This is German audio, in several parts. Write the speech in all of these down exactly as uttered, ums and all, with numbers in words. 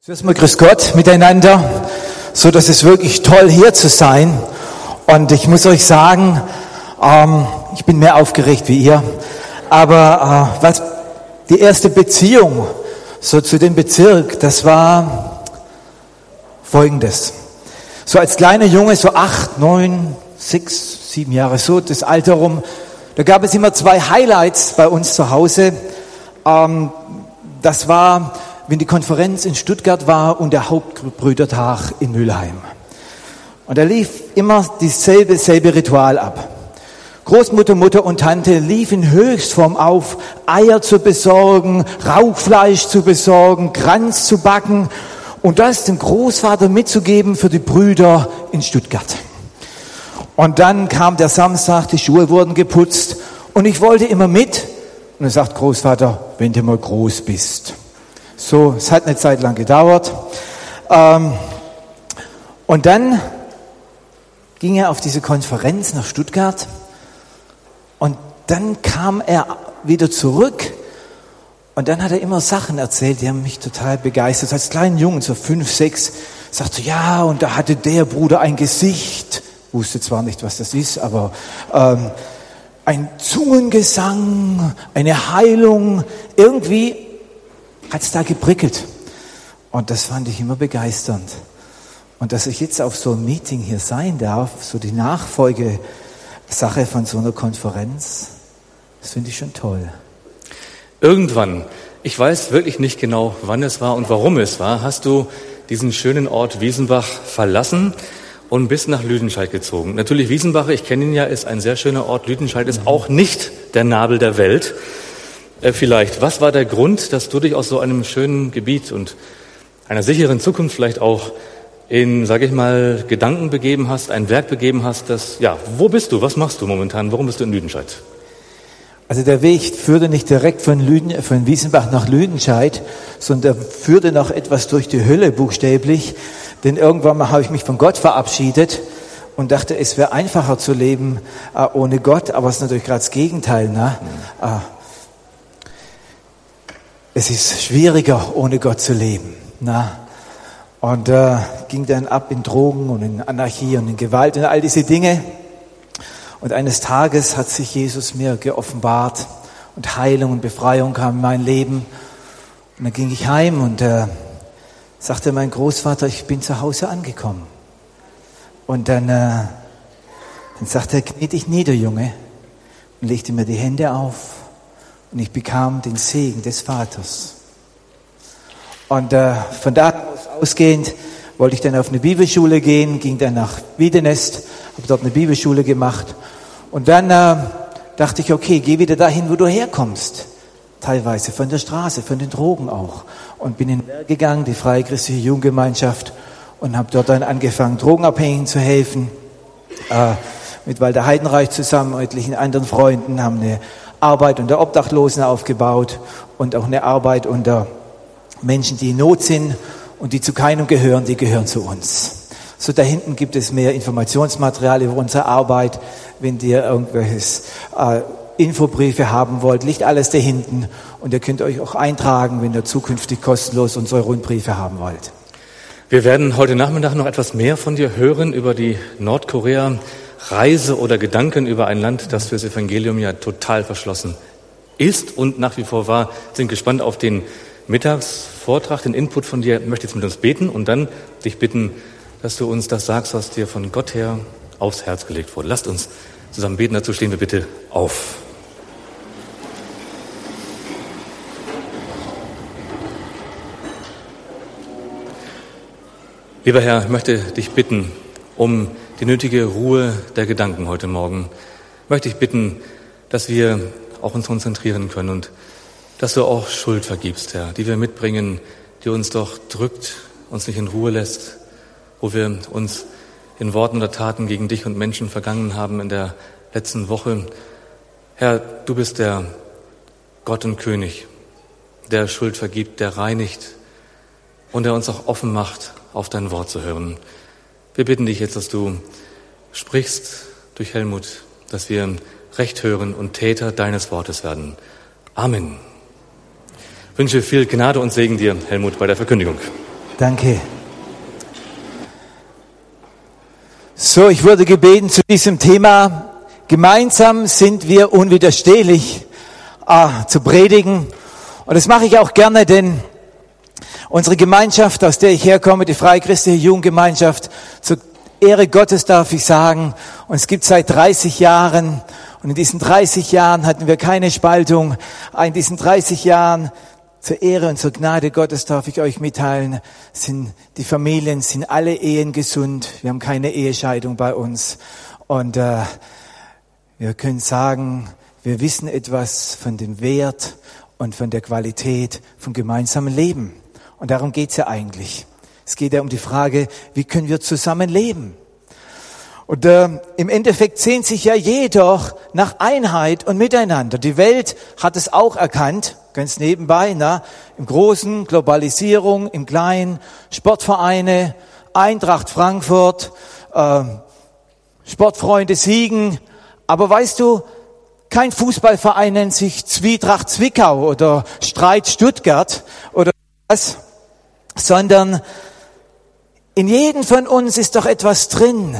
Zuerst mal grüß Gott miteinander, so dass es wirklich toll hier zu sein. Und ich muss euch sagen, ähm, ich bin mehr aufgeregt wie ihr. Aber äh, was die erste Beziehung so zu dem Bezirk, das war Folgendes: So als kleiner Junge, so acht, neun, sechs, sieben Jahre, so das Alter rum, da gab es immer zwei Highlights bei uns zu Hause. Ähm, das war, wenn die Konferenz in Stuttgart war und der Hauptbrüdertag in Mülheim. Und da lief immer dieselbe, selbe Ritual ab. Großmutter, Mutter und Tante liefen Höchstform auf, Eier zu besorgen, Rauchfleisch zu besorgen, Kranz zu backen und das dem Großvater mitzugeben für die Brüder in Stuttgart. Und dann kam der Samstag, die Schuhe wurden geputzt und ich wollte immer mit. Und dann sagt Großvater, wenn du mal groß bist. So, es hat eine Zeit lang gedauert. Ähm, und dann ging er auf diese Konferenz nach Stuttgart und dann kam er wieder zurück und dann hat er immer Sachen erzählt, die haben mich total begeistert. Als kleinen Jungen, so fünf, sechs, sagte ja, und da hatte der Bruder ein Gesicht, wusste zwar nicht, was das ist, aber ähm, ein Zungengesang, eine Heilung, irgendwie hat es da geprickelt. Und das fand ich immer begeisternd. Und dass ich jetzt auf so einem Meeting hier sein darf, so die Nachfolgesache von so einer Konferenz, das finde ich schon toll. Irgendwann, ich weiß wirklich nicht genau, wann es war und warum es war, hast du diesen schönen Ort Wiesenbach verlassen und bist nach Lüdenscheid gezogen. Natürlich Wiesenbach, ich kenne ihn ja, ist ein sehr schöner Ort. Lüdenscheid ist auch nicht der Nabel der Welt. Äh, vielleicht, was war der Grund, dass du dich aus so einem schönen Gebiet und einer sicheren Zukunft vielleicht auch in, sage ich mal, Gedanken begeben hast, ein Werk begeben hast, das, ja, wo bist du, was machst du momentan, warum bist du in Lüdenscheid? Also der Weg führte nicht direkt von, Lüden, von Wiesenbach nach Lüdenscheid, sondern der führte noch etwas durch die Hölle buchstäblich, denn irgendwann mal habe ich mich von Gott verabschiedet und dachte, es wäre einfacher zu leben äh, ohne Gott, aber es ist natürlich gerade das Gegenteil. Ne? Mhm. Äh, es ist schwieriger, ohne Gott zu leben. Ne? Und äh, ging dann ab in Drogen und in Anarchie und in Gewalt und all diese Dinge. Und eines Tages hat sich Jesus mir geoffenbart und Heilung und Befreiung kam in mein Leben. Und dann ging ich heim und äh, sagte mein Großvater, ich bin zu Hause angekommen. Und dann, äh, dann sagte er, knie dich nieder, Junge, und legte mir die Hände auf und ich bekam den Segen des Vaters. Und äh, von da aus ausgehend wollte ich dann auf eine Bibelschule gehen, ging dann nach Wiedenest, habe dort eine Bibelschule gemacht und dann äh, dachte ich, okay, geh wieder dahin, wo du herkommst. Teilweise von der Straße, von den Drogen auch. Und bin in den Werk gegangen, die Freie Christliche Jugendgemeinschaft, und habe dort dann angefangen, Drogenabhängigen zu helfen. Äh, mit Walter Heidenreich zusammen, mit etlichen anderen Freunden, haben eine Arbeit unter Obdachlosen aufgebaut und auch eine Arbeit unter Menschen, die in Not sind und die zu keinem gehören, die gehören zu uns. So da hinten gibt es mehr Informationsmaterial über unsere Arbeit. Wenn ihr irgendwelches äh, Infobriefe haben wollt, liegt alles da hinten. Und ihr könnt euch auch eintragen, wenn ihr zukünftig kostenlos unsere Rundbriefe haben wollt. Wir werden heute Nachmittag noch etwas mehr von dir hören über die Nordkorea-Reise oder Gedanken über ein Land, das für das Evangelium ja total verschlossen ist und nach wie vor war. Sind gespannt auf den Mittagsvortrag, den Input von dir. Ich möchte jetzt mit uns beten und dann dich bitten, dass du uns das sagst, was dir von Gott her aufs Herz gelegt wurde. Lasst uns zusammen beten, dazu stehen wir bitte auf. Lieber Herr, ich möchte dich bitten um die nötige Ruhe der Gedanken heute Morgen. Ich möchte dich bitten, dass wir auch uns konzentrieren können und dass du auch Schuld vergibst, Herr, die wir mitbringen, die uns doch drückt, uns nicht in Ruhe lässt, wo wir uns in Worten oder Taten gegen dich und Menschen vergangen haben in der letzten Woche. Herr, du bist der Gott und König, der Schuld vergibt, der reinigt und der uns auch offen macht, auf dein Wort zu hören. Wir bitten dich jetzt, dass du sprichst durch Helmut, dass wir Recht hören und Täter deines Wortes werden. Amen. Ich wünsche viel Gnade und Segen dir, Helmut, bei der Verkündigung. Danke. So, ich wurde gebeten zu diesem Thema, gemeinsam sind wir unwiderstehlich, äh, zu predigen. Und das mache ich auch gerne, denn unsere Gemeinschaft, aus der ich herkomme, die Freie Christliche Jugendgemeinschaft, zur Ehre Gottes darf ich sagen, uns gibt seit dreißig Jahren. Und in diesen dreißig Jahren hatten wir keine Spaltung. In diesen dreißig Jahren, zur Ehre und zur Gnade Gottes darf ich euch mitteilen, sind die Familien, sind alle Ehen gesund. Wir haben keine Ehescheidung bei uns. Und äh, wir können sagen, wir wissen etwas von dem Wert und von der Qualität vom gemeinsamen Leben. Und darum geht's ja eigentlich. Es geht ja um die Frage, wie können wir zusammen leben? Und äh, im Endeffekt sehnt sich ja jeder nach Einheit und Miteinander. Die Welt hat es auch erkannt, ganz nebenbei, na, im Großen, Globalisierung, im Kleinen, Sportvereine, Eintracht Frankfurt, äh, Sportfreunde Siegen. Aber weißt du, kein Fußballverein nennt sich Zwietracht Zwickau oder Streit Stuttgart oder was, sondern in jedem von uns ist doch etwas drin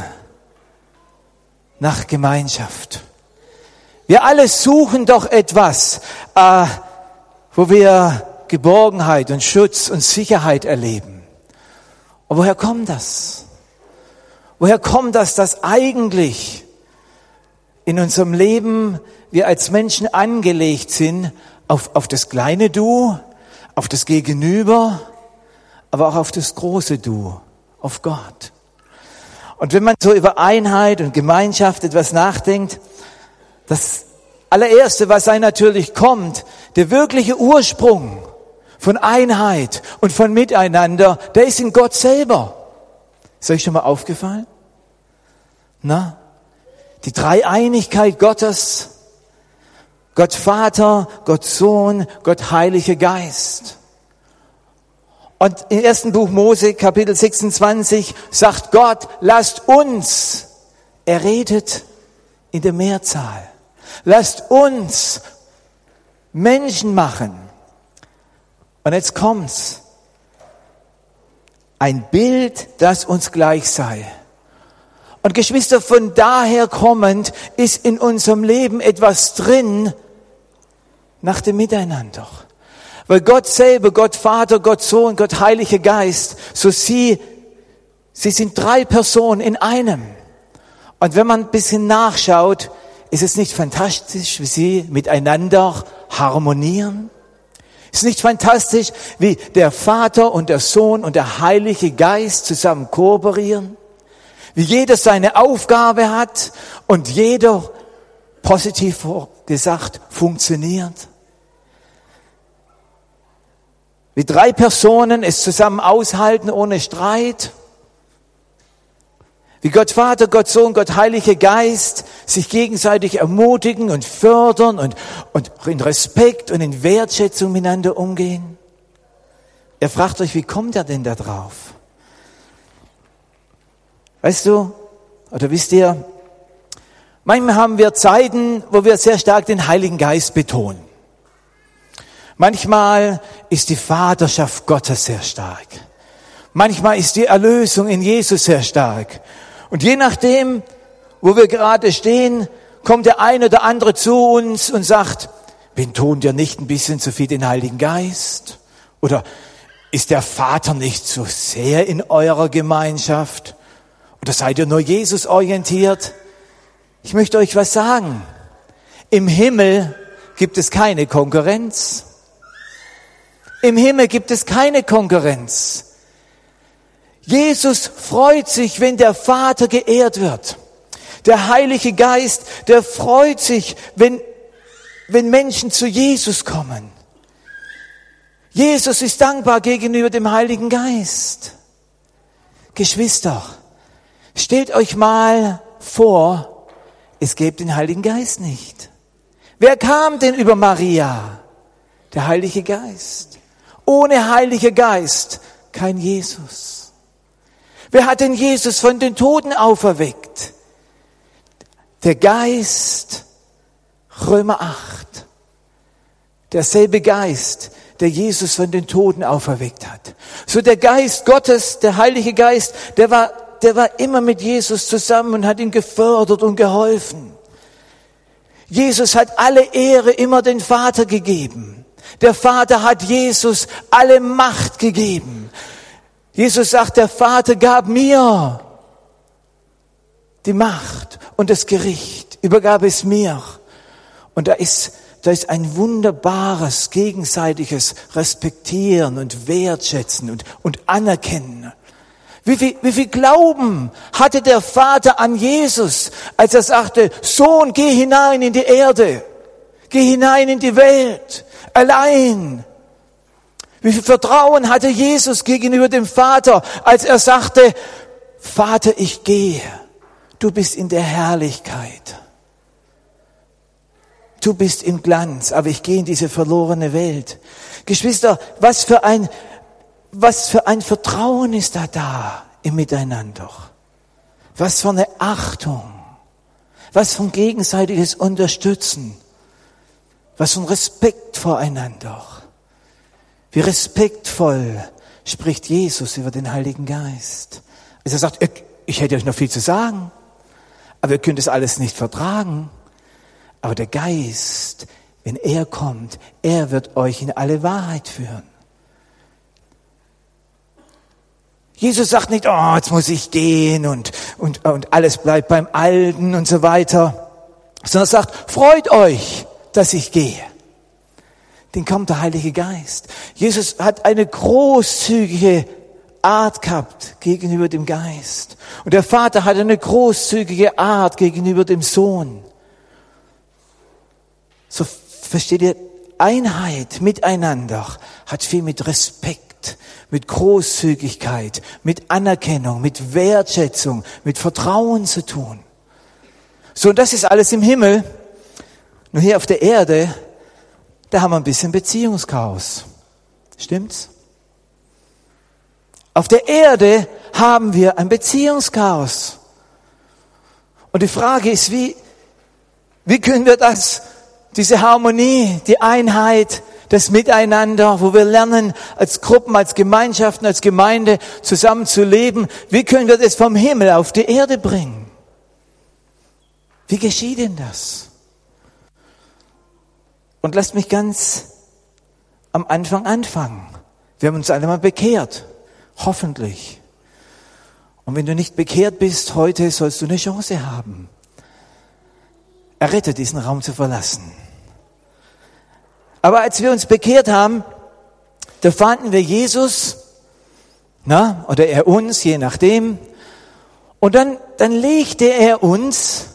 nach Gemeinschaft. Wir alle suchen doch etwas, äh, wo wir Geborgenheit und Schutz und Sicherheit erleben. Und woher kommt das? Woher kommt das, dass eigentlich in unserem Leben wir als Menschen angelegt sind auf, auf das kleine Du, auf das Gegenüber, aber auch auf das große Du, auf Gott. Und wenn man so über Einheit und Gemeinschaft etwas nachdenkt, das allererste, was einem natürlich kommt, der wirkliche Ursprung von Einheit und von Miteinander, der ist in Gott selber. Ist euch schon mal aufgefallen? Na? Die Dreieinigkeit Gottes, Gott Vater, Gott Sohn, Gott Heiliger Geist. Und im ersten Buch Mose, Kapitel sechsundzwanzig, sagt Gott, lasst uns, er redet in der Mehrzahl, lasst uns Menschen machen. Und jetzt kommt's. Ein Bild, das uns gleich sei. Und Geschwister, von daher kommend ist in unserem Leben etwas drin nach dem Miteinander. Weil Gott selber, Gott Vater, Gott Sohn, Gott Heiliger Geist, so sie, sie sind drei Personen in einem. Und wenn man ein bisschen nachschaut, ist es nicht fantastisch, wie sie miteinander harmonieren? Ist es nicht fantastisch, wie der Vater und der Sohn und der Heilige Geist zusammen kooperieren? Wie jeder seine Aufgabe hat und jeder, positiv gesagt, funktioniert? Wie drei Personen es zusammen aushalten ohne Streit. Wie Gott Vater, Gott Sohn, Gott Heiliger Geist sich gegenseitig ermutigen und fördern und, und in Respekt und in Wertschätzung miteinander umgehen. Ihr fragt euch, wie kommt er denn da drauf? Weißt du, oder wisst ihr, manchmal haben wir Zeiten, wo wir sehr stark den Heiligen Geist betonen. Manchmal ist die Vaterschaft Gottes sehr stark. Manchmal ist die Erlösung in Jesus sehr stark. Und je nachdem, wo wir gerade stehen, kommt der eine oder andere zu uns und sagt, betont ihr nicht ein bisschen zu viel den Heiligen Geist? Oder ist der Vater nicht so sehr in eurer Gemeinschaft? Oder seid ihr nur Jesus orientiert? Ich möchte euch was sagen. Im Himmel gibt es keine Konkurrenz. Im Himmel gibt es keine Konkurrenz. Jesus freut sich, wenn der Vater geehrt wird. Der Heilige Geist, der freut sich, wenn, wenn Menschen zu Jesus kommen. Jesus ist dankbar gegenüber dem Heiligen Geist. Geschwister, stellt euch mal vor, es gäbe den Heiligen Geist nicht. Wer kam denn über Maria? Der Heilige Geist. Ohne Heiliger Geist kein Jesus. Wer hat denn Jesus von den Toten auferweckt? Der Geist, Römer acht. Derselbe Geist, der Jesus von den Toten auferweckt hat. So der Geist Gottes, der Heilige Geist, der war, der war immer mit Jesus zusammen und hat ihn gefördert und geholfen. Jesus hat alle Ehre immer den Vater gegeben. Der Vater hat Jesus alle Macht gegeben. Jesus sagt, der Vater gab mir die Macht und das Gericht, übergab es mir. Und da ist, da ist ein wunderbares, gegenseitiges Respektieren und Wertschätzen und, und Anerkennen. Wie viel, wie viel Glauben hatte der Vater an Jesus, als er sagte, Sohn, geh hinein in die Erde, geh hinein in die Welt, allein. Wie viel Vertrauen hatte Jesus gegenüber dem Vater, als er sagte, Vater, ich gehe, du bist in der Herrlichkeit. Du bist im Glanz, aber ich gehe in diese verlorene Welt. Geschwister, was für ein, was für ein Vertrauen ist da da im Miteinander? Was für eine Achtung? Was für ein gegenseitiges Unterstützen? Was für ein Respekt voreinander? Wie respektvoll spricht Jesus über den Heiligen Geist. Also er sagt, ich hätte euch noch viel zu sagen, aber ihr könnt es alles nicht vertragen. Aber der Geist, wenn er kommt, er wird euch in alle Wahrheit führen. Jesus sagt nicht, oh, jetzt muss ich gehen und, und, und alles bleibt beim Alten und so weiter. Sondern er sagt, freut euch, dass ich gehe. Dann kommt der Heilige Geist. Jesus hat eine großzügige Art gehabt gegenüber dem Geist. Und der Vater hat eine großzügige Art gegenüber dem Sohn. So versteht ihr, Einheit miteinander hat viel mit Respekt, mit Großzügigkeit, mit Anerkennung, mit Wertschätzung, mit Vertrauen zu tun. So, und das ist alles im Himmel. Nur hier auf der Erde, da haben wir ein bisschen Beziehungschaos. Stimmt's? Auf der Erde haben wir ein Beziehungschaos. Und die Frage ist, wie, wie können wir das, diese Harmonie, die Einheit, das Miteinander, wo wir lernen, als Gruppen, als Gemeinschaften, als Gemeinde zusammen zu leben, wie können wir das vom Himmel auf die Erde bringen? Wie geschieht denn das? Und lasst mich ganz am Anfang anfangen. Wir haben uns alle mal bekehrt. Hoffentlich. Und wenn du nicht bekehrt bist, heute sollst du eine Chance haben, errettet diesen Raum zu verlassen. Aber als wir uns bekehrt haben, da fanden wir Jesus, na, oder er uns, je nachdem. Und dann, dann legte er uns,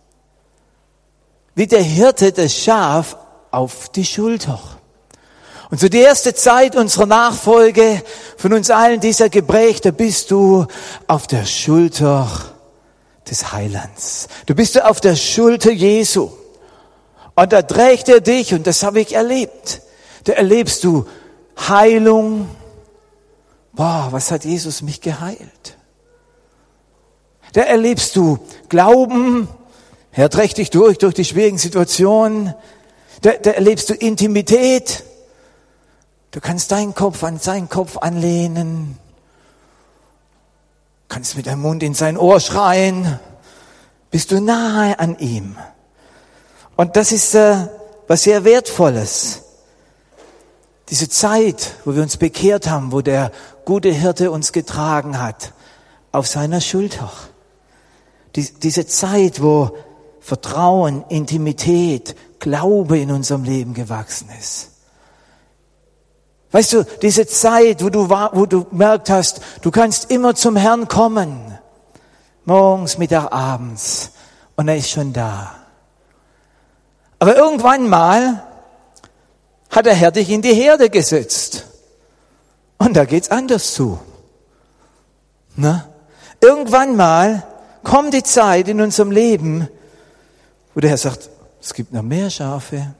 wie der Hirte das Schaf, auf die Schulter. Und so die erste Zeit unserer Nachfolge von uns allen, dieser geprägt, da bist du auf der Schulter des Heilands. Du bist du auf der Schulter Jesu. Und da trägt er dich, und das habe ich erlebt. Da erlebst du Heilung. Boah, was hat Jesus mich geheilt? Da erlebst du Glauben. Er trägt dich durch, durch die schwierigen Situationen. Da, da erlebst du Intimität. Du kannst deinen Kopf an seinen Kopf anlehnen. Kannst mit deinem Mund in sein Ohr schreien. Bist du nahe an ihm. Und das ist äh, was sehr Wertvolles. Diese Zeit, wo wir uns bekehrt haben, wo der gute Hirte uns getragen hat, auf seiner Schulter. Die, diese Zeit, wo Vertrauen, Intimität, Glaube in unserem Leben gewachsen ist. Weißt du, diese Zeit, wo du, wo du gemerkt hast, du kannst immer zum Herrn kommen. Morgens, Mittag, abends. Und er ist schon da. Aber irgendwann mal hat der Herr dich in die Herde gesetzt. Und da geht's anders zu. Na? Irgendwann mal kommt die Zeit in unserem Leben, wo der Herr sagt, es gibt noch mehr Schafe.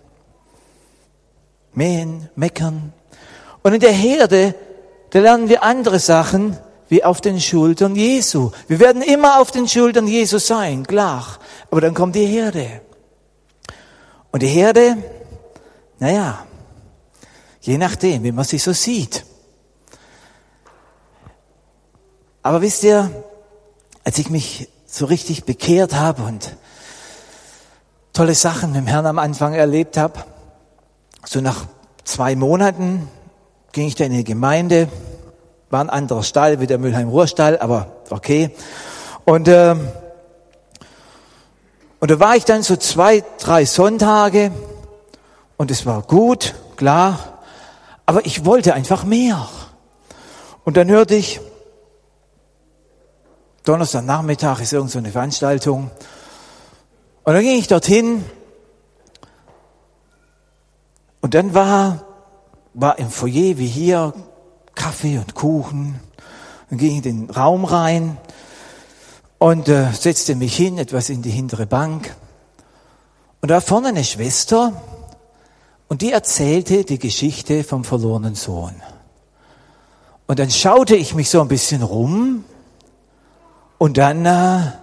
Mähen, meckern. Und in der Herde, da lernen wir andere Sachen, wie auf den Schultern Jesu. Wir werden immer auf den Schultern Jesu sein, klar. Aber dann kommt die Herde. Und die Herde, naja, Je nachdem, wie man sich so sieht. Aber wisst ihr, als ich mich so richtig bekehrt habe und tolle Sachen mit dem Herrn am Anfang erlebt habe, so nach zwei Monaten ging ich dann in die Gemeinde, war ein anderer Stall wie der Mülheim-Ruhrstall, aber okay. Und, äh, und da war ich dann so zwei, drei Sonntage und es war gut, klar, aber ich wollte einfach mehr. Und dann hörte ich, Donnerstagnachmittag ist irgend so eine Veranstaltung. Und dann ging ich dorthin. Und dann war, war im Foyer wie hier Kaffee und Kuchen. Dann ging ich in den Raum rein und äh, setzte mich hin, etwas in die hintere Bank. Und da vorne eine Schwester und die erzählte die Geschichte vom verlorenen Sohn. Und dann schaute ich mich so ein bisschen rum. Und dann, äh,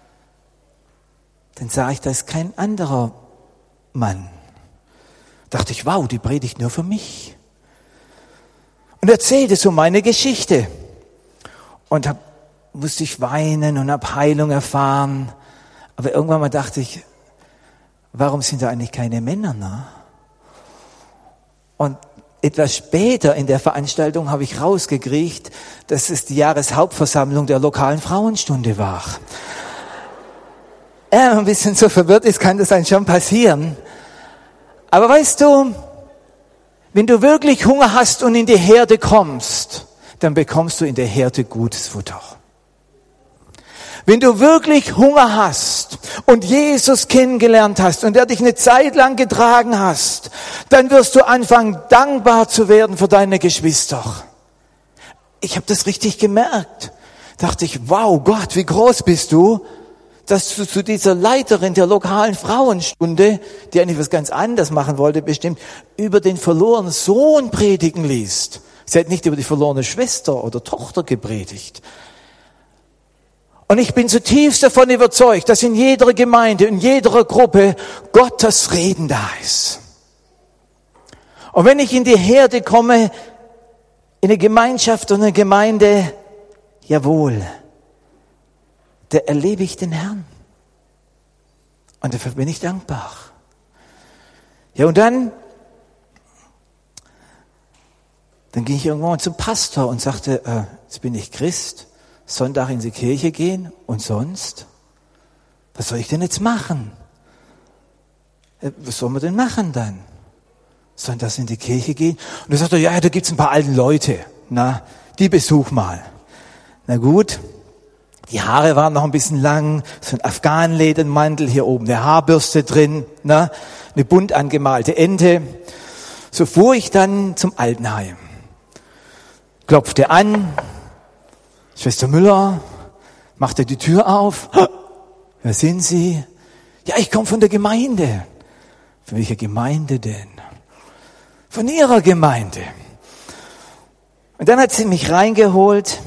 dann sah ich, da ist kein anderer Mann. Dachte ich, wow, die predigt nur für mich. Und erzählte so meine Geschichte. Und hab, musste ich weinen und hab Heilung erfahren. Aber irgendwann mal dachte ich, warum sind da eigentlich keine Männer, ne? Und etwas später in der Veranstaltung habe ich rausgekriegt, dass es die Jahreshauptversammlung der lokalen Frauenstunde war. Ja, ein bisschen so verwirrt ist, kann das dann schon passieren. Aber weißt du, wenn du wirklich Hunger hast und in die Herde kommst, dann bekommst du in der Herde gutes Futter. Wenn du wirklich Hunger hast und Jesus kennengelernt hast und er dich eine Zeit lang getragen hast, dann wirst du anfangen, dankbar zu werden für deine Geschwister. Ich habe das richtig gemerkt. Dachte ich, wow, Gott, wie groß bist du, dass du zu dieser Leiterin der lokalen Frauenstunde, die eigentlich was ganz anderes machen wollte, bestimmt, über den verlorenen Sohn predigen liest. Sie hat nicht über die verlorene Schwester oder Tochter gepredigt. Und ich bin zutiefst davon überzeugt, dass in jeder Gemeinde, in jeder Gruppe Gottes Reden da ist. Und wenn ich in die Herde komme, in eine Gemeinschaft und eine Gemeinde, jawohl, da erlebe ich den Herrn. Und dafür bin ich dankbar. Ja, und dann, dann ging ich irgendwann zum Pastor und sagte, äh, jetzt bin ich Christ. Sonntag in die Kirche gehen und sonst? Was soll ich denn jetzt machen? Was soll man denn machen dann? Sonntags in die Kirche gehen? Und er sagt, ja, da gibt's ein paar alte Leute. Na, die besuch mal. Na gut, die Haare waren noch ein bisschen lang, so ein Afghanenledermantel, hier oben eine Haarbürste drin, na, eine bunt angemalte Ente. So fuhr ich dann zum Altenheim. Klopfte an, Schwester Müller, machte die Tür auf. Wer sind Sie? Ja, ich komme von der Gemeinde. Von welcher Gemeinde denn? Von Ihrer Gemeinde. Und dann hat sie mich reingeholt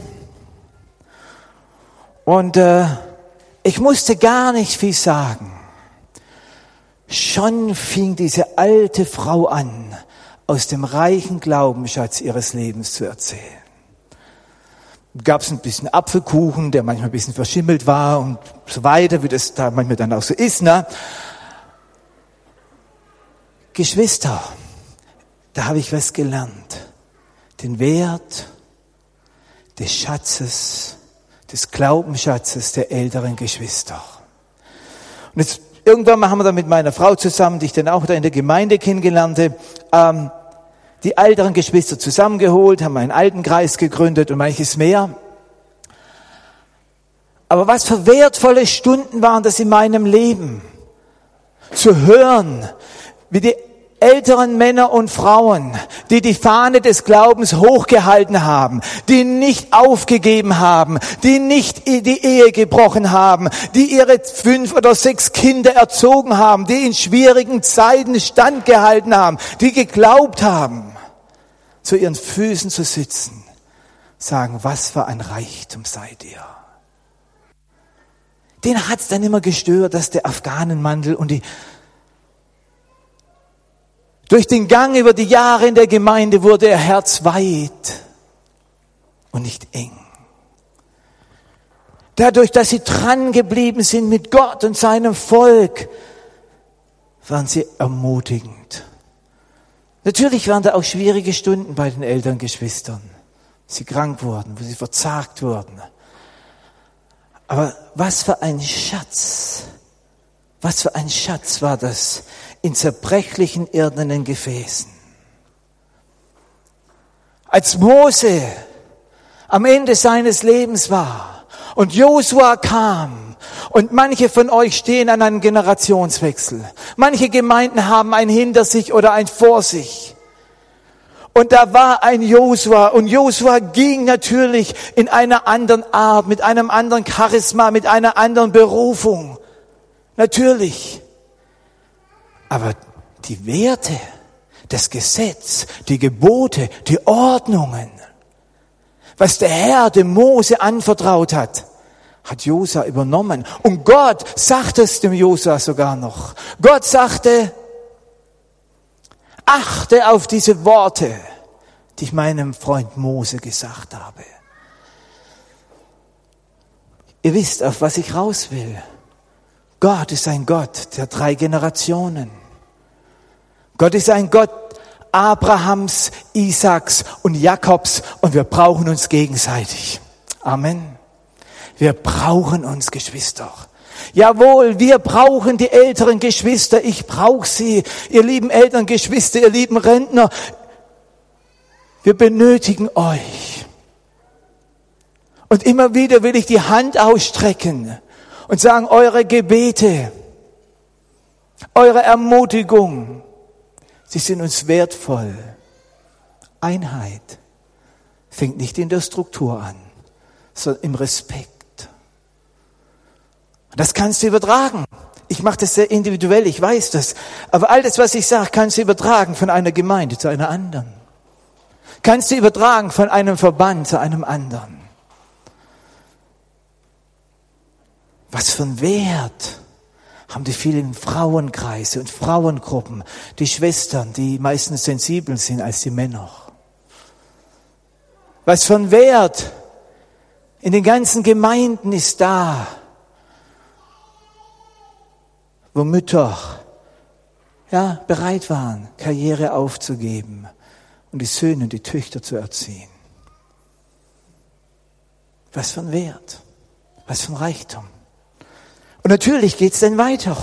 und äh, ich musste gar nicht viel sagen. Schon fing diese alte Frau an, aus dem reichen Glaubensschatz ihres Lebens zu erzählen. Gab es ein bisschen Apfelkuchen, der manchmal ein bisschen verschimmelt war und so weiter, wie das da manchmal dann auch so ist. Ne? Geschwister, da habe ich was gelernt. Den Wert des Schatzes, des Glaubensschatzes der älteren Geschwister. Und jetzt irgendwann mal haben wir dann mit meiner Frau zusammen, die ich dann auch da in der Gemeinde kennengelernte, ähm, die älteren Geschwister zusammengeholt, haben einen Altenkreis gegründet und manches mehr. Aber was für wertvolle Stunden waren das in meinem Leben, zu hören, wie die älteren Männer und Frauen, die die Fahne des Glaubens hochgehalten haben, die nicht aufgegeben haben, die nicht die Ehe gebrochen haben, die ihre fünf oder sechs Kinder erzogen haben, die in schwierigen Zeiten standgehalten haben, die geglaubt haben, zu ihren Füßen zu sitzen, sagen, was für ein Reichtum seid ihr. Den hat's dann immer gestört, dass der Afghanenmantel und die Durch den Gang über die Jahre in der Gemeinde wurde ihr Herz weit und nicht eng. Dadurch, dass sie dran geblieben sind mit Gott und seinem Volk, waren sie ermutigend. Natürlich waren da auch schwierige Stunden bei den älteren Geschwistern. Sie krank wurden, wo sie verzagt wurden. Aber was für ein Schatz, was für ein Schatz war das in zerbrechlichen irdenen Gefäßen. Als Mose am Ende seines Lebens war und Josua kam und manche von euch stehen an einem Generationswechsel. Manche Gemeinden haben ein hinter sich oder ein vor sich. Und da war ein Josua und Josua ging natürlich in einer anderen Art, mit einem anderen Charisma, mit einer anderen Berufung. Natürlich. Aber die Werte, das Gesetz, die Gebote, die Ordnungen, was der Herr dem Mose anvertraut hat, hat Josua übernommen. Und Gott sagte es dem Josua sogar noch. Gott sagte, achte auf diese Worte, die ich meinem Freund Mose gesagt habe. Ihr wisst, auf was ich raus will. Gott ist ein Gott der drei Generationen. Gott ist ein Gott Abrahams, Isaaks und Jakobs und wir brauchen uns gegenseitig. Amen. Wir brauchen uns, Geschwister. Jawohl, wir brauchen die älteren Geschwister. Ich brauche sie, ihr lieben älteren Geschwister, ihr lieben Rentner. Wir benötigen euch. Und immer wieder will ich die Hand ausstrecken und sagen, eure Gebete, eure Ermutigung, sie sind uns wertvoll. Einheit fängt nicht in der Struktur an, sondern im Respekt. Das kannst du übertragen. Ich mache das sehr individuell, ich weiß das. Aber all das, was ich sage, kannst du übertragen von einer Gemeinde zu einer anderen. Kannst du übertragen von einem Verband zu einem anderen. Was für einen Wert haben die vielen Frauenkreise und Frauengruppen, die Schwestern, die meistens sensibel sind als die Männer. Was für einen Wert in den ganzen Gemeinden ist da, wo Mütter ja, bereit waren, Karriere aufzugeben und die Söhne und die Töchter zu erziehen. Was für ein Wert, was für ein Reichtum. Und natürlich geht's dann weiter.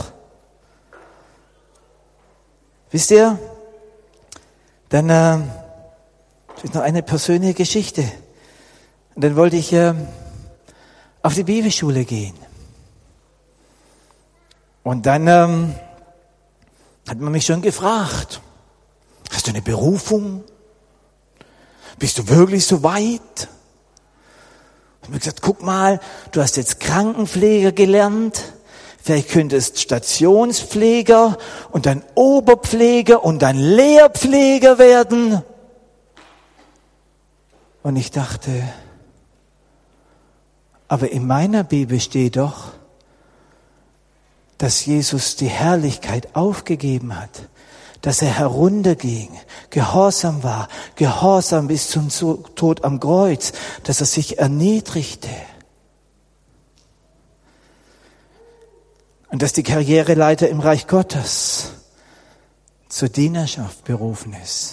Wisst ihr, dann äh, ist noch eine persönliche Geschichte. Und dann wollte ich äh, auf die Bibelschule gehen. Und dann ähm, hat man mich schon gefragt, hast du eine Berufung? Bist du wirklich so weit? Ich habe gesagt, guck mal, du hast jetzt Krankenpfleger gelernt, vielleicht könntest Stationspfleger und dann Oberpfleger und dann Lehrpfleger werden. Und ich dachte, aber in meiner Bibel steht doch, dass Jesus die Herrlichkeit aufgegeben hat, dass er herunterging, gehorsam war, gehorsam bis zum Tod am Kreuz, dass er sich erniedrigte. Und dass die Karriereleiter im Reich Gottes zur Dienerschaft berufen ist.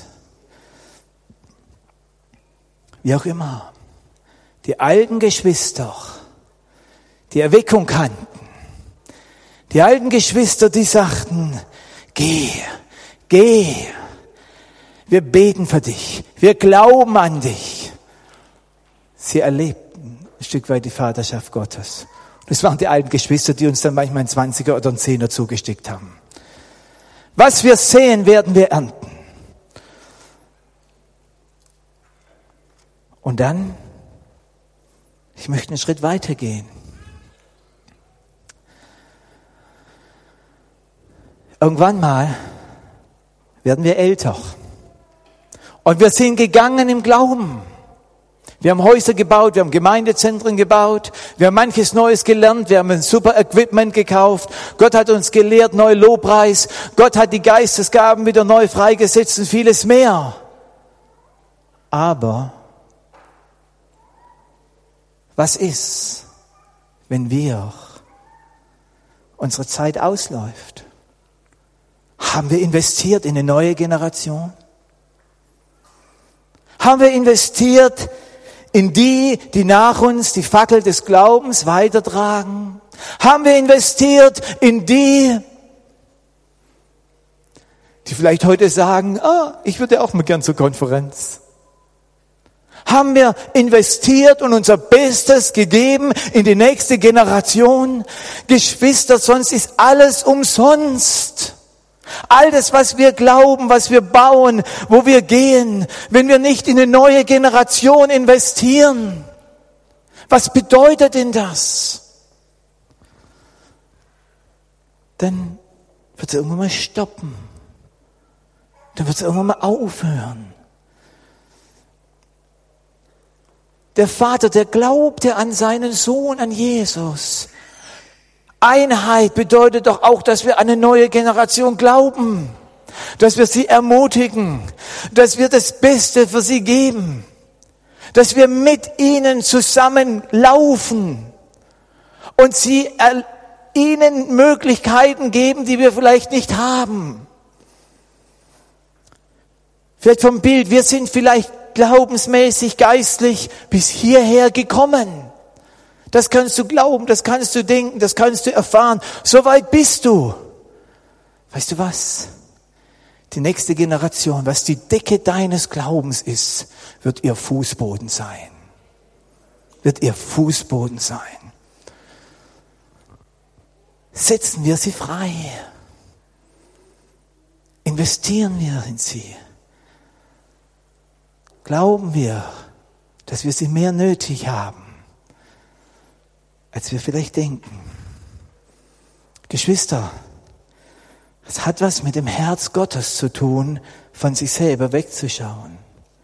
Wie auch immer, die alten Geschwister, die Erweckung kannten, die alten Geschwister, die sagten, geh, geh, wir beten für dich, wir glauben an dich. Sie erlebten ein Stück weit die Vaterschaft Gottes. Das waren die alten Geschwister, die uns dann manchmal einen Zwanziger oder einen Zehner zugestickt haben. Was wir sehen, werden wir ernten. Und dann, ich möchte einen Schritt weiter gehen. Irgendwann mal werden wir älter. Und wir sind gegangen im Glauben. Wir haben Häuser gebaut, wir haben Gemeindezentren gebaut, wir haben manches Neues gelernt, wir haben ein super Equipment gekauft. Gott hat uns gelehrt, neu Lobpreis. Gott hat die Geistesgaben wieder neu freigesetzt und vieles mehr. Aber was ist, wenn wir unsere Zeit ausläuft? Haben wir investiert in eine neue Generation? Haben wir investiert in die, die nach uns die Fackel des Glaubens weitertragen? Haben wir investiert in die, die vielleicht heute sagen, ah, ich würde auch mal gern zur Konferenz? Haben wir investiert und unser Bestes gegeben in die nächste Generation? Geschwister, sonst ist alles umsonst. All das, was wir glauben, was wir bauen, wo wir gehen, wenn wir nicht in eine neue Generation investieren. Was bedeutet denn das? Dann wird es irgendwann mal stoppen. Dann wird es irgendwann mal aufhören. Der Vater, der glaubte an seinen Sohn, an Jesus. Einheit bedeutet doch auch, dass wir an eine neue Generation glauben, dass wir sie ermutigen, dass wir das Beste für sie geben, dass wir mit ihnen zusammen laufen und sie äh, ihnen Möglichkeiten geben, die wir vielleicht nicht haben. Vielleicht vom Bild, wir sind vielleicht glaubensmäßig, geistlich bis hierher gekommen. Das kannst du glauben, das kannst du denken, das kannst du erfahren. So weit bist du. Weißt du was? Die nächste Generation, was die Decke deines Glaubens ist, wird ihr Fußboden sein. Wird ihr Fußboden sein. Setzen wir sie frei. Investieren wir in sie. Glauben wir, dass wir sie mehr nötig haben, als wir vielleicht denken. Geschwister, es hat was mit dem Herz Gottes zu tun, von sich selber wegzuschauen.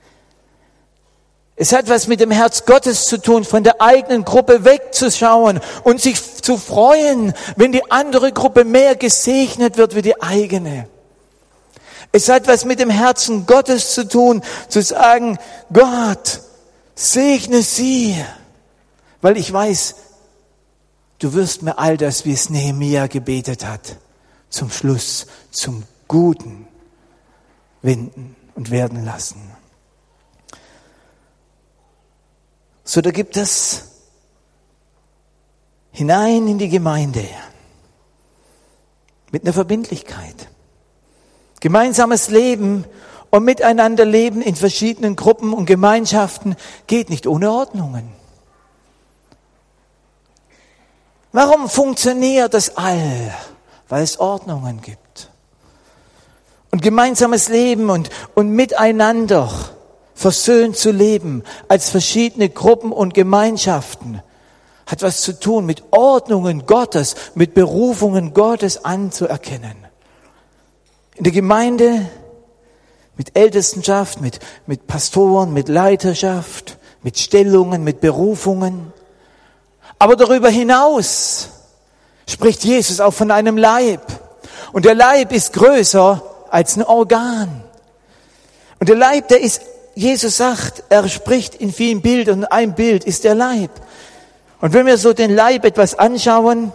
Es hat was mit dem Herz Gottes zu tun, von der eigenen Gruppe wegzuschauen und sich zu freuen, wenn die andere Gruppe mehr gesegnet wird wie die eigene. Es hat was mit dem Herzen Gottes zu tun, zu sagen, Gott, segne sie, weil ich weiß, du wirst mir all das, wie es Nehemia gebetet hat, zum Schluss zum Guten wenden und werden lassen. So, da gibt es hinein in die Gemeinde mit einer Verbindlichkeit. Gemeinsames Leben und miteinander leben in verschiedenen Gruppen und Gemeinschaften geht nicht ohne Ordnungen. Warum funktioniert das all? Weil es Ordnungen gibt. Und gemeinsames Leben und, und miteinander versöhnt zu leben als verschiedene Gruppen und Gemeinschaften hat was zu tun mit Ordnungen Gottes, mit Berufungen Gottes anzuerkennen. In der Gemeinde mit Ältestenschaft, mit, mit Pastoren, mit Leiterschaft, mit Stellungen, mit Berufungen. Aber darüber hinaus spricht Jesus auch von einem Leib. Und der Leib ist größer als ein Organ. Und der Leib, der ist, Jesus sagt, er spricht in vielen Bildern und ein Bild ist der Leib. Und wenn wir so den Leib etwas anschauen,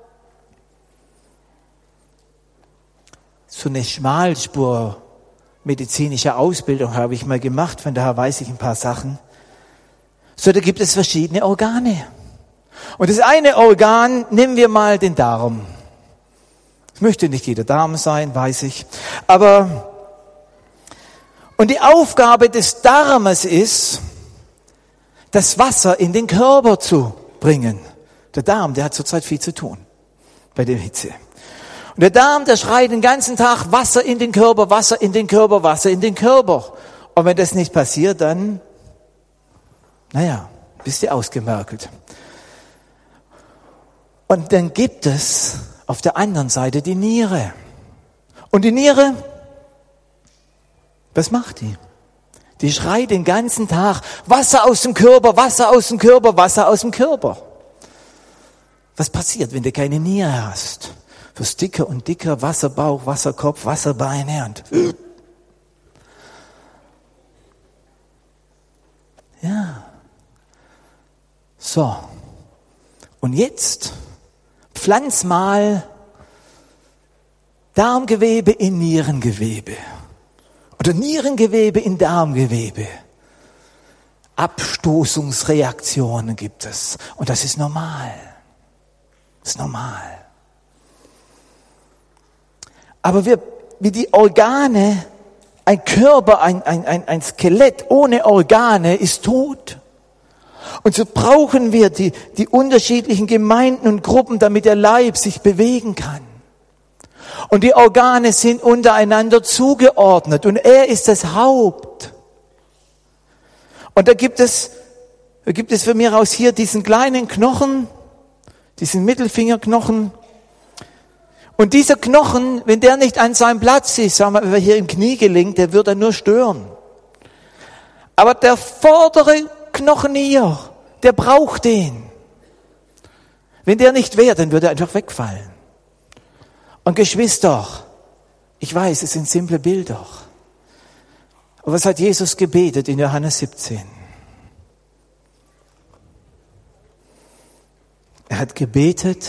so eine Schmalspur medizinische Ausbildung habe ich mal gemacht, von daher weiß ich ein paar Sachen. So, da gibt es verschiedene Organe. Und das eine Organ, nehmen wir mal den Darm. Es möchte nicht jeder Darm sein, weiß ich. Aber, und die Aufgabe des Darmes ist, das Wasser in den Körper zu bringen. Der Darm, der hat zurzeit viel zu tun bei der Hitze. Und der Darm, der schreit den ganzen Tag Wasser in den Körper, Wasser in den Körper, Wasser in den Körper. Und wenn das nicht passiert, dann, naja, bist du ausgemergelt. Und dann gibt es auf der anderen Seite die Niere. Und die Niere, was macht die? Die schreit den ganzen Tag, Wasser aus dem Körper, Wasser aus dem Körper, Wasser aus dem Körper. Was passiert, wenn du keine Niere hast? Wirst dicker und dicker, Wasserbauch, Wasserkopf, Wasserbeine und... Ja. So. Und jetzt pflanz mal Darmgewebe in Nierengewebe. Oder Nierengewebe in Darmgewebe. Abstoßungsreaktionen gibt es. Und das ist normal. Das ist normal. Aber wir, wie die Organe, ein Körper, ein, ein, ein, ein Skelett ohne Organe ist tot. Und so brauchen wir die, die unterschiedlichen Gemeinden und Gruppen, damit der Leib sich bewegen kann. Und die Organe sind untereinander zugeordnet und er ist das Haupt. Und da gibt es, da gibt es von mir aus hier diesen kleinen Knochen, diesen Mittelfingerknochen. Und dieser Knochen, wenn der nicht an seinem Platz ist, sagen wir hier im Kniegelenk, der wird dann nur stören. Aber der vordere Knochen hier, der braucht den. Wenn der nicht wäre, dann würde er einfach wegfallen. Und Geschwister, ich weiß, es sind simple Bilder. Aber was hat Jesus gebetet in Johannes siebzehn? Er hat gebetet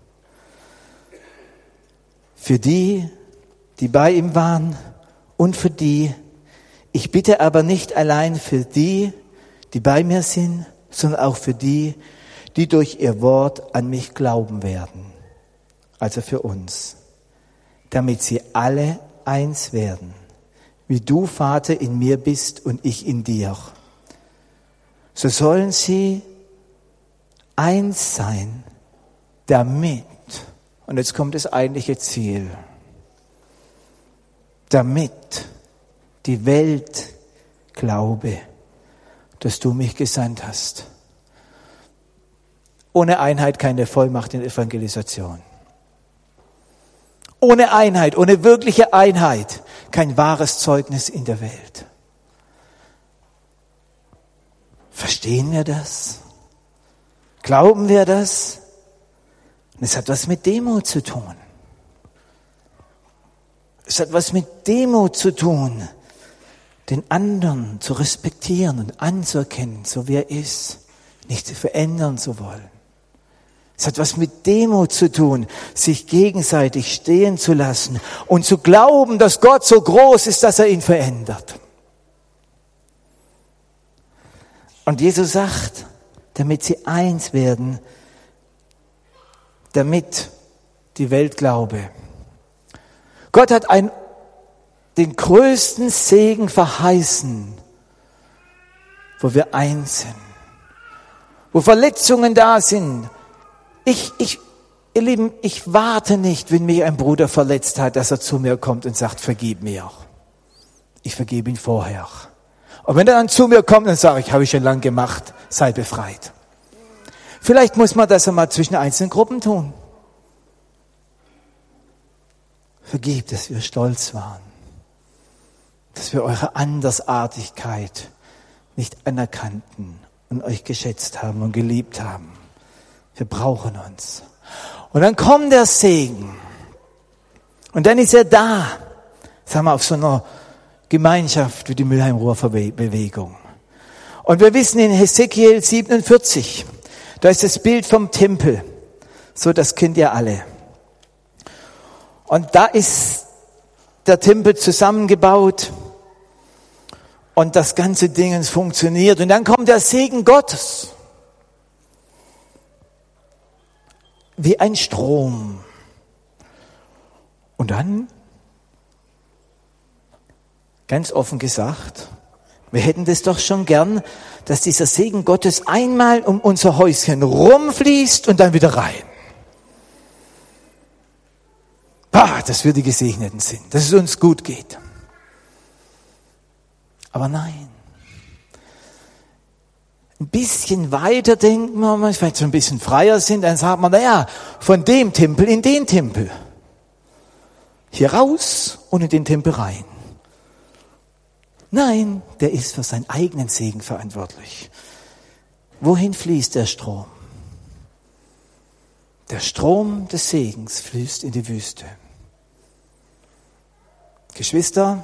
für die, die bei ihm waren und für die, ich bitte aber nicht allein für die, die bei mir sind, sondern auch für die, die durch ihr Wort an mich glauben werden. Also für uns. Damit sie alle eins werden, wie du, Vater, in mir bist und ich in dir. So sollen sie eins sein, damit, und jetzt kommt das eigentliche Ziel, damit die Welt glaube, dass du mich gesandt hast. Ohne Einheit keine Vollmacht in Evangelisation. Ohne Einheit, ohne wirkliche Einheit kein wahres Zeugnis in der Welt. Verstehen wir das? Glauben wir das? Und es hat was mit Demut zu tun. Es hat was mit Demut zu tun, den anderen zu respektieren und anzuerkennen, so wie er ist, nicht zu verändern zu wollen. Es hat was mit Demut zu tun, sich gegenseitig stehen zu lassen und zu glauben, dass Gott so groß ist, dass er ihn verändert. Und Jesus sagt, damit sie eins werden, damit die Welt glaube. Gott hat ein, den größten Segen verheißen, wo wir eins sind, wo Verletzungen da sind. Ich, ich, ihr Lieben, ich warte nicht, wenn mich ein Bruder verletzt hat, dass er zu mir kommt und sagt, vergib mir. Ich vergebe ihn vorher. Und wenn er dann zu mir kommt, dann sage ich, habe ich schon lange gemacht, sei befreit. Vielleicht muss man das einmal zwischen einzelnen Gruppen tun. Vergebt, dass wir stolz waren, dass wir eure Andersartigkeit nicht anerkannten und euch geschätzt haben und geliebt haben. Wir brauchen uns. Und dann kommt der Segen. Und dann ist er da. Sagen wir auf so einer Gemeinschaft wie die Mülheim-Ruhr-Bewegung. Und wir wissen in Hesekiel siebenundvierzig, da ist das Bild vom Tempel. So, das kennt ihr alle. Und da ist der Tempel zusammengebaut und das ganze Ding funktioniert. Und dann kommt der Segen Gottes. Wie ein Strom. Und dann, ganz offen gesagt, wir hätten das doch schon gern, dass dieser Segen Gottes einmal um unser Häuschen rumfließt und dann wieder rein. Bah, dass wir die Gesegneten sind, dass es uns gut geht. Aber nein. Ein bisschen weiter denken wir, wenn wir vielleicht so ein bisschen freier sind, dann sagt man, naja, von dem Tempel in den Tempel. Hier raus und in den Tempel rein. Nein, der ist für seinen eigenen Segen verantwortlich. Wohin fließt der Strom? Der Strom des Segens fließt in die Wüste. Geschwister,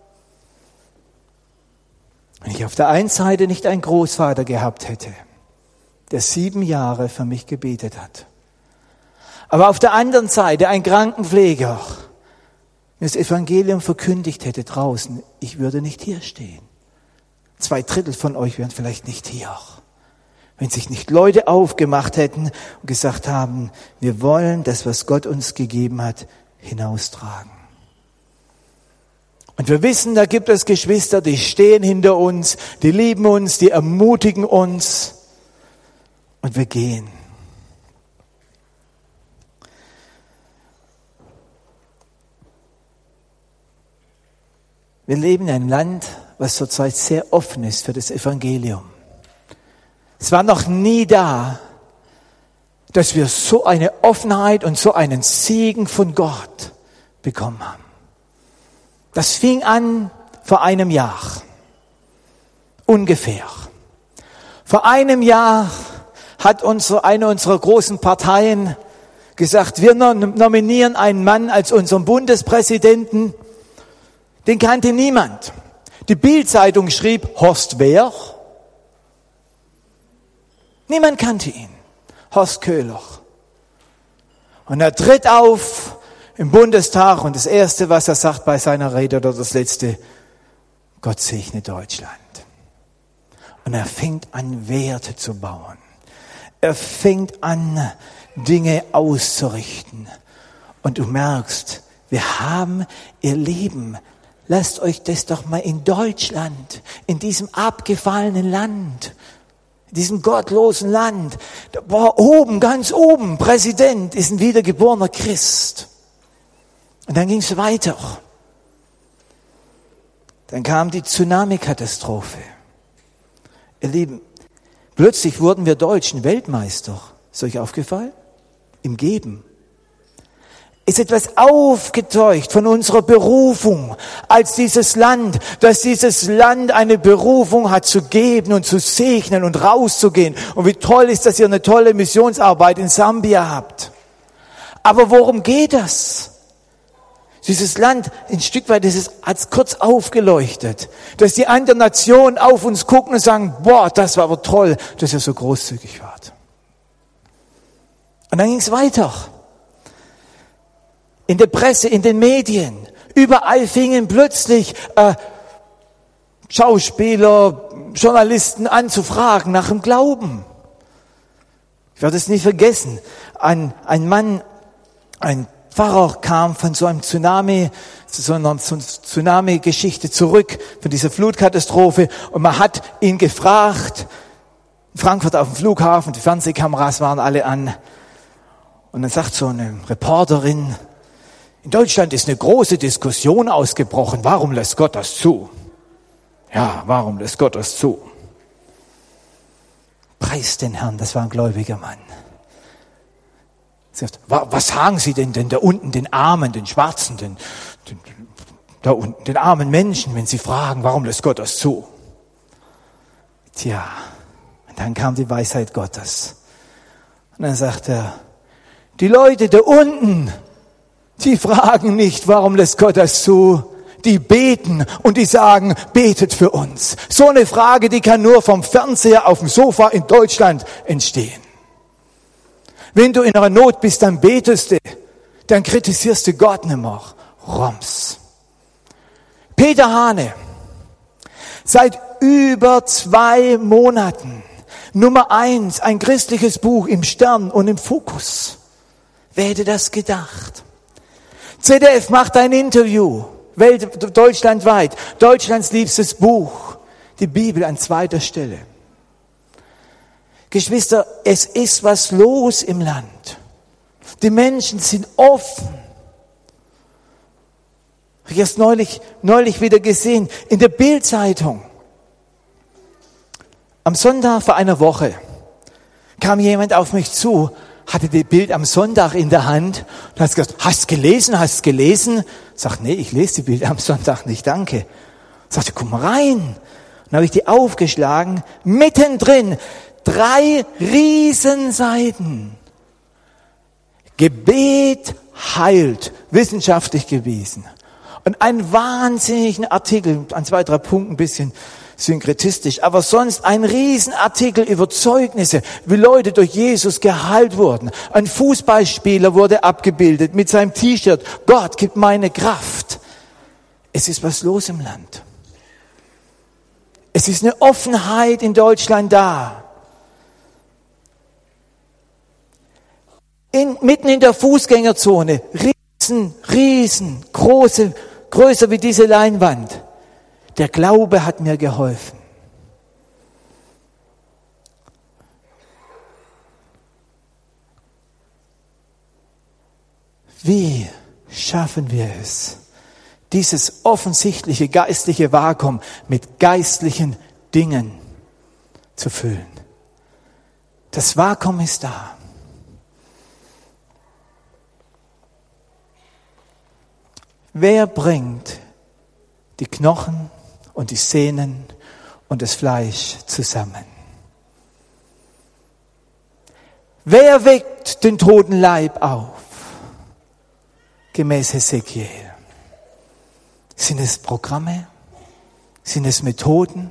wenn ich auf der einen Seite nicht einen Großvater gehabt hätte, der sieben Jahre für mich gebetet hat, aber auf der anderen Seite ein Krankenpfleger mir das Evangelium verkündigt hätte draußen, ich würde nicht hier stehen. Zwei Drittel von euch wären vielleicht nicht hier. Wenn sich nicht Leute aufgemacht hätten und gesagt haben, wir wollen das, was Gott uns gegeben hat, hinaustragen. Und wir wissen, da gibt es Geschwister, die stehen hinter uns, die lieben uns, die ermutigen uns. Und wir gehen. Wir leben in einem Land, was zurzeit sehr offen ist für das Evangelium. Es war noch nie da, dass wir so eine Offenheit und so einen Segen von Gott bekommen haben. Das fing an vor einem Jahr, ungefähr. Vor einem Jahr hat unsere, eine unserer großen Parteien gesagt, wir nominieren einen Mann als unseren Bundespräsidenten. Den kannte niemand. Die Bild-Zeitung schrieb, Horst wer? Niemand kannte ihn. Horst Köhler. Und er tritt auf im Bundestag und das Erste, was er sagt bei seiner Rede oder das Letzte, Gott segne Deutschland. Und er fängt an, Werte zu bauen. Er fängt an, Dinge auszurichten. Und du merkst, wir haben ihr Leben. Lasst euch das doch mal in Deutschland, in diesem abgefallenen Land, in diesem gottlosen Land, da war oben, ganz oben, Präsident ist ein wiedergeborener Christ. Und dann ging es weiter. Dann kam die Tsunami-Katastrophe. Ihr Lieben, plötzlich wurden wir Deutschen Weltmeister. Ist euch aufgefallen? Im Geben. Ist etwas aufgetaucht von unserer Berufung als dieses Land, dass dieses Land eine Berufung hat zu geben und zu segnen und rauszugehen. Und wie toll ist, dass ihr eine tolle Missionsarbeit in Sambia habt. Aber worum geht das? Dieses Land, ein Stück weit, das ist als kurz aufgeleuchtet, dass die anderen Nationen auf uns gucken und sagen, boah, das war aber toll, dass ihr so großzügig wart. Und dann ging es weiter. In der Presse, in den Medien, überall fingen plötzlich äh, Schauspieler, Journalisten an zu fragen nach dem Glauben. Ich werde es nie vergessen. Ein, ein Mann, ein Pfarrer kam von so einem Tsunami, so einer Tsunami-Geschichte zurück, von dieser Flutkatastrophe, und man hat ihn gefragt, in Frankfurt auf dem Flughafen, die Fernsehkameras waren alle an, und dann sagt so eine Reporterin, in Deutschland ist eine große Diskussion ausgebrochen. Warum lässt Gott das zu? Ja, warum lässt Gott das zu? Preis den Herrn, das war ein gläubiger Mann. Sie sagt, was sagen Sie denn, denn da unten, den Armen, den Schwarzen, den, den, da unten, den armen Menschen, wenn Sie fragen, warum lässt Gott das zu? Tja, und dann kam die Weisheit Gottes. Und dann sagt er, die Leute da unten, die fragen nicht, warum lässt Gott das zu? Die beten und die sagen, betet für uns. So eine Frage, die kann nur vom Fernseher auf dem Sofa in Deutschland entstehen. Wenn du in einer Not bist, dann betest du, dann kritisierst du Gott nicht mehr. Roms. Peter Hane, seit über zwei Monaten, Nummer eins, ein christliches Buch im Stern und im Fokus. Wer hätte das gedacht? Z D F macht ein Interview, Welt, deutschlandweit, Deutschlands liebstes Buch, die Bibel an zweiter Stelle. Geschwister, es ist was los im Land. Die Menschen sind offen. Habe ich erst neulich, neulich wieder gesehen, in der Bild-Zeitung. Am Sonntag vor einer Woche kam jemand auf mich zu, hatte die Bild am Sonntag in der Hand und hat gesagt, hast gelesen, hast gelesen? Sag, nee, ich lese die Bild am Sonntag nicht, danke. Sagte, komm mal rein. Dann habe ich die aufgeschlagen, mittendrin drei Riesenseiten. Gebet heilt, wissenschaftlich bewiesen. Und einen wahnsinnigen Artikel, an zwei, drei Punkten ein bisschen synkretistisch, aber sonst ein Riesenartikel über Zeugnisse, wie Leute durch Jesus geheilt wurden. Ein Fußballspieler wurde abgebildet mit seinem T-Shirt, Gott gibt meine Kraft. Es ist was los im Land. Es ist eine Offenheit in Deutschland da. In, mitten in der Fußgängerzone, riesen, riesen, große, größer wie diese Leinwand. Der Glaube hat mir geholfen. Wie schaffen wir es, dieses offensichtliche geistliche Vakuum mit geistlichen Dingen zu füllen? Das Vakuum ist da. Wer bringt die Knochen und die Sehnen und das Fleisch zusammen? Wer weckt den toten Leib auf? Gemäß Hesekiel. Sind es Programme? Sind es Methoden?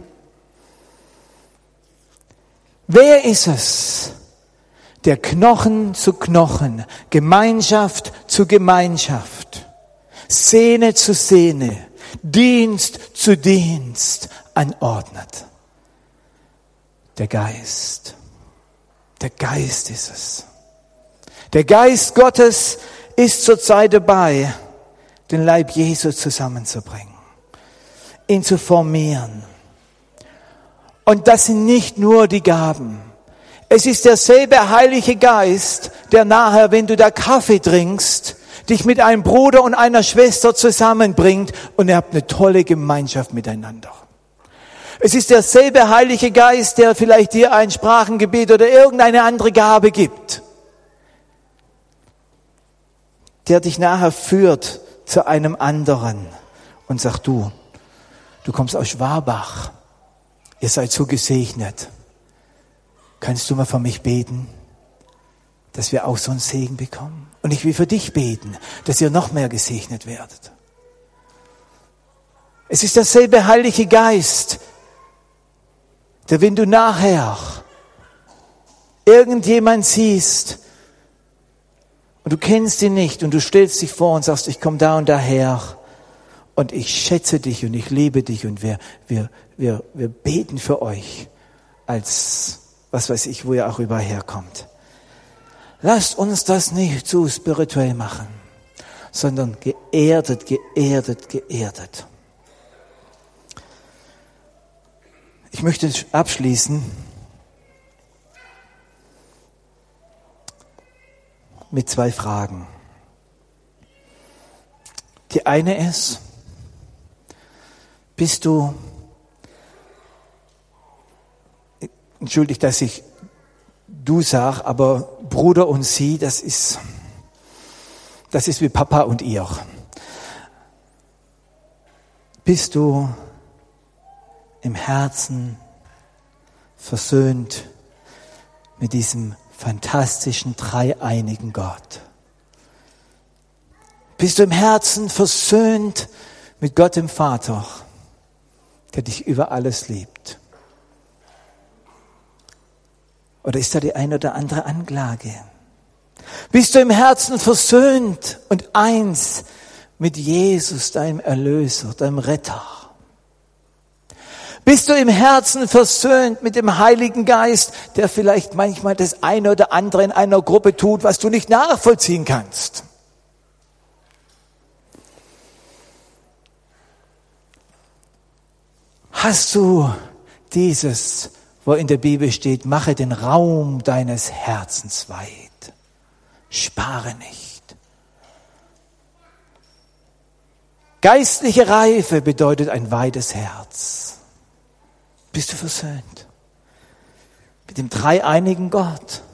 Wer ist es, der Knochen zu Knochen, Gemeinschaft zu Gemeinschaft, Sehne zu Sehne, Dienst zu Dienst anordnet? Der Geist. Der Geist ist es. Der Geist Gottes ist zurzeit dabei, den Leib Jesu zusammenzubringen, ihn zu formieren. Und das sind nicht nur die Gaben. Es ist derselbe Heilige Geist, der nachher, wenn du da Kaffee trinkst, dich mit einem Bruder und einer Schwester zusammenbringt und ihr habt eine tolle Gemeinschaft miteinander. Es ist derselbe Heilige Geist, der vielleicht dir ein Sprachengebet oder irgendeine andere Gabe gibt, der dich nachher führt zu einem anderen und sagt, du, du kommst aus Schwabach, ihr seid so gesegnet. Kannst du mal für mich beten, dass wir auch so einen Segen bekommen? Und ich will für dich beten, dass ihr noch mehr gesegnet werdet. Es ist derselbe Heilige Geist, der, wenn du nachher irgendjemand siehst und du kennst ihn nicht und du stellst dich vor und sagst, ich komme da und daher und ich schätze dich und ich liebe dich und wir, wir, wir, wir beten für euch als, was weiß ich, wo ihr auch überall herkommt. Lasst uns das nicht zu spirituell machen, sondern geerdet, geerdet, geerdet. Ich möchte abschließen mit zwei Fragen. Die eine ist, bist du, entschuldigt, dass ich du sag, aber Bruder und sie, das ist, das ist wie Papa und ihr. Bist du im Herzen versöhnt mit diesem fantastischen, dreieinigen Gott? Bist du im Herzen versöhnt mit Gott dem Vater, der dich über alles liebt? Oder ist da die eine oder andere Anklage? Bist du im Herzen versöhnt und eins mit Jesus, deinem Erlöser, deinem Retter? Bist du im Herzen versöhnt mit dem Heiligen Geist, der vielleicht manchmal das eine oder andere in einer Gruppe tut, was du nicht nachvollziehen kannst? Hast du dieses, wo in der Bibel steht, mache den Raum deines Herzens weit, spare nicht? Geistliche Reife bedeutet ein weites Herz. Bist du versöhnt mit dem dreieinigen Gott?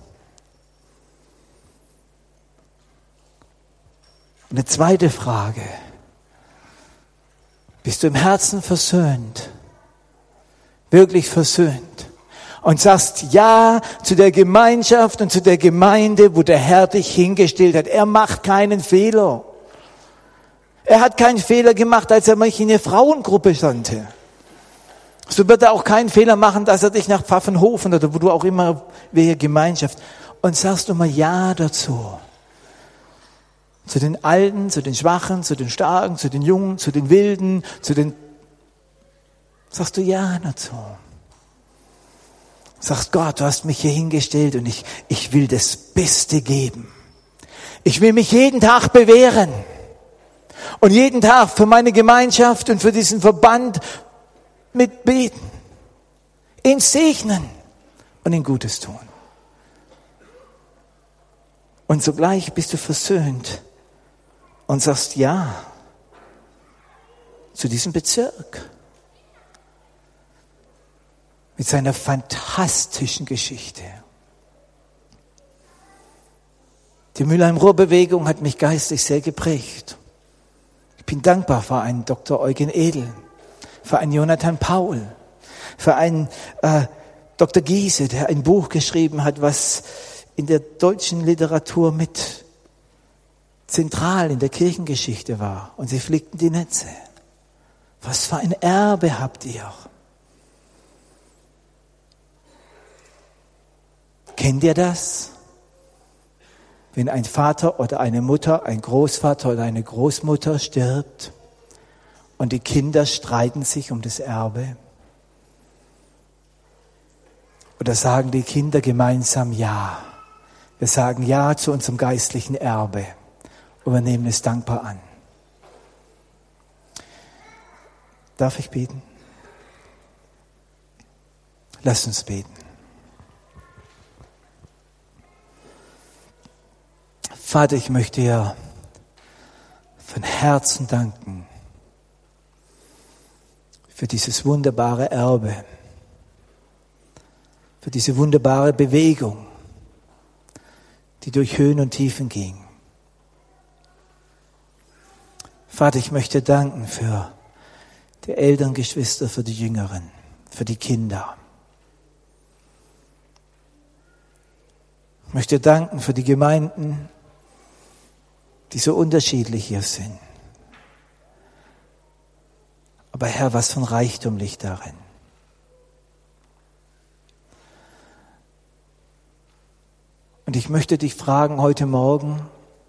Und eine zweite Frage. Bist du im Herzen versöhnt? Wirklich versöhnt? Und sagst Ja zu der Gemeinschaft und zu der Gemeinde, wo der Herr dich hingestellt hat. Er macht keinen Fehler. Er hat keinen Fehler gemacht, als er mich in eine Frauengruppe sandte. So wird er auch keinen Fehler machen, dass er dich nach Pfaffenhofen oder wo du auch immer, welche Gemeinschaft. Und sagst du mal Ja dazu. Zu den Alten, zu den Schwachen, zu den Starken, zu den Jungen, zu den Wilden, zu den... Sagst du Ja dazu. Sagst Gott, du hast mich hier hingestellt und ich, ich will das Beste geben. Ich will mich jeden Tag bewähren. Und jeden Tag für meine Gemeinschaft und für diesen Verband mitbeten. Ihn segnen und ihn Gutes tun. Und sogleich bist du versöhnt und sagst Ja zu diesem Bezirk. Mit seiner fantastischen Geschichte. Die Mülheim-Ruhr-Bewegung hat mich geistlich sehr geprägt. Ich bin dankbar für einen Doktor Eugen Edel, für einen Jonathan Paul, für einen äh, Doktor Giese, der ein Buch geschrieben hat, was in der deutschen Literatur mit zentral in der Kirchengeschichte war. Und sie flickten die Netze. Was für ein Erbe habt ihr? Kennt ihr das? Wenn ein Vater oder eine Mutter, ein Großvater oder eine Großmutter stirbt und die Kinder streiten sich um das Erbe? Oder sagen die Kinder gemeinsam Ja? Wir sagen Ja zu unserem geistlichen Erbe und wir nehmen es dankbar an. Darf ich beten? Lasst uns beten. Vater, ich möchte dir von Herzen danken für dieses wunderbare Erbe, für diese wunderbare Bewegung, die durch Höhen und Tiefen ging. Vater, ich möchte danken für die älteren Geschwister, für die Jüngeren, für die Kinder. Ich möchte danken für die Gemeinden, die so unterschiedlich hier sind. Aber Herr, was für ein Reichtum liegt darin. Und ich möchte dich fragen heute Morgen,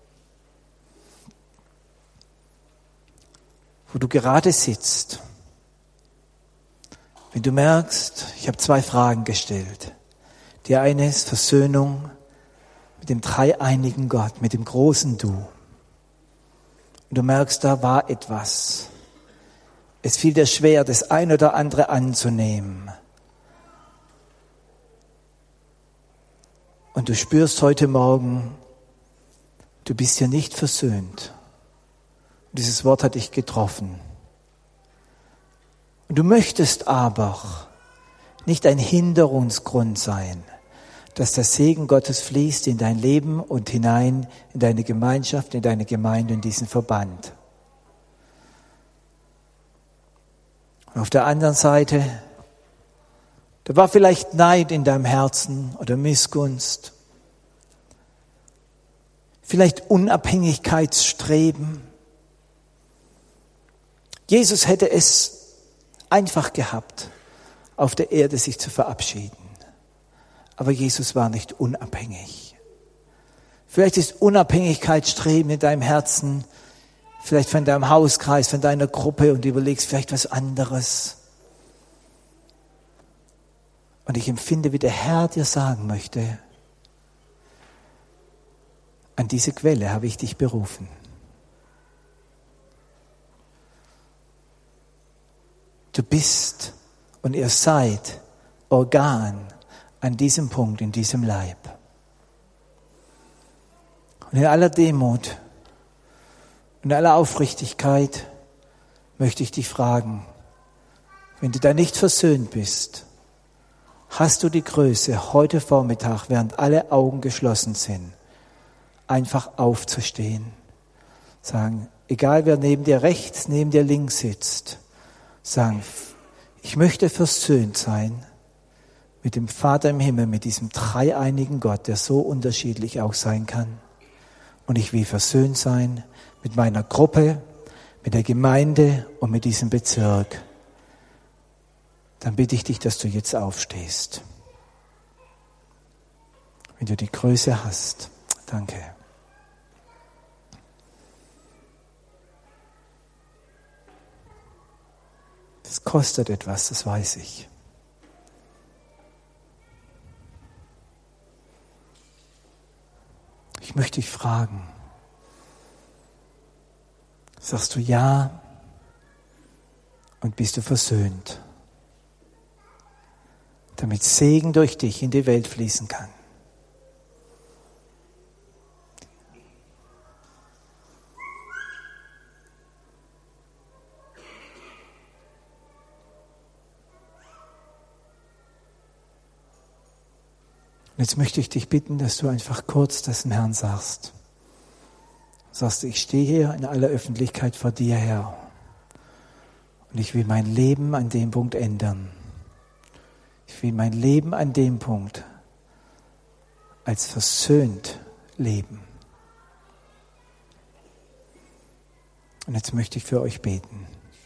wo du gerade sitzt, wenn du merkst, ich habe zwei Fragen gestellt. Die eine ist Versöhnung mit dem dreieinigen Gott, mit dem großen Du. Und du merkst, da war etwas. Es fiel dir schwer, das ein oder andere anzunehmen. Und du spürst heute Morgen, du bist hier nicht versöhnt. Und dieses Wort hat dich getroffen. Und du möchtest aber nicht ein Hinderungsgrund sein, dass der Segen Gottes fließt in dein Leben und hinein in deine Gemeinschaft, in deine Gemeinde, in diesen Verband. Und auf der anderen Seite, da war vielleicht Neid in deinem Herzen oder Missgunst, vielleicht Unabhängigkeitsstreben. Jesus hätte es einfach gehabt, auf der Erde sich zu verabschieden. Aber Jesus war nicht unabhängig. Vielleicht ist Unabhängigkeitsstreben in deinem Herzen, vielleicht von deinem Hauskreis, von deiner Gruppe und du überlegst vielleicht was anderes. Und ich empfinde, wie der Herr dir sagen möchte, an diese Quelle habe ich dich berufen. Du bist und ihr seid Organ an diesem Punkt, in diesem Leib. Und in aller Demut und in aller Aufrichtigkeit möchte ich dich fragen, wenn du da nicht versöhnt bist, hast du die Größe, heute Vormittag, während alle Augen geschlossen sind, einfach aufzustehen, sagen, egal wer neben dir rechts, neben dir links sitzt, sagen, ich möchte versöhnt sein mit dem Vater im Himmel, mit diesem dreieinigen Gott, der so unterschiedlich auch sein kann. Und ich will versöhnt sein mit meiner Gruppe, mit der Gemeinde und mit diesem Bezirk. Dann bitte ich dich, dass du jetzt aufstehst. Wenn du die Größe hast. Danke. Das kostet etwas, das weiß ich. Ich möchte dich fragen, sagst du ja und bist du versöhnt, damit Segen durch dich in die Welt fließen kann? Jetzt möchte ich dich bitten, dass du einfach kurz das dem Herrn sagst. Sagst du, ich stehe hier in aller Öffentlichkeit vor dir, Herr. Und ich will mein Leben an dem Punkt ändern. Ich will mein Leben an dem Punkt als versöhnt leben. Und jetzt möchte ich für euch beten.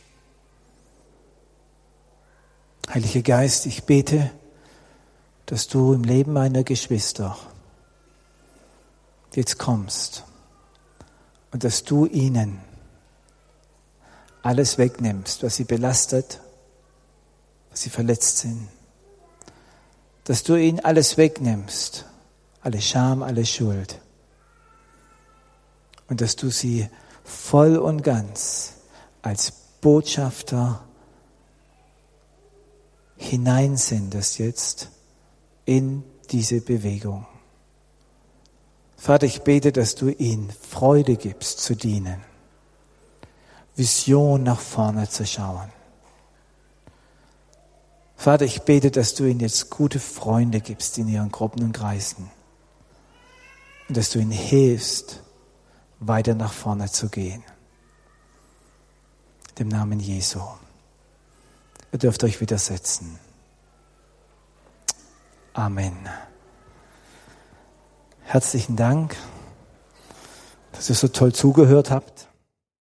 Heiliger Geist, ich bete, dass du im Leben meiner Geschwister jetzt kommst und dass du ihnen alles wegnimmst, was sie belastet, was sie verletzt sind. Dass du ihnen alles wegnimmst, alle Scham, alle Schuld. Und dass du sie voll und ganz als Botschafter hineinsendest jetzt in diese Bewegung. Vater, ich bete, dass du ihnen Freude gibst zu dienen, Vision nach vorne zu schauen. Vater, ich bete, dass du ihnen jetzt gute Freunde gibst in ihren Gruppen und Kreisen und dass du ihnen hilfst, weiter nach vorne zu gehen. Im Namen Jesu. Ihr dürft euch wieder setzen. Amen. Herzlichen Dank, dass ihr so toll zugehört habt.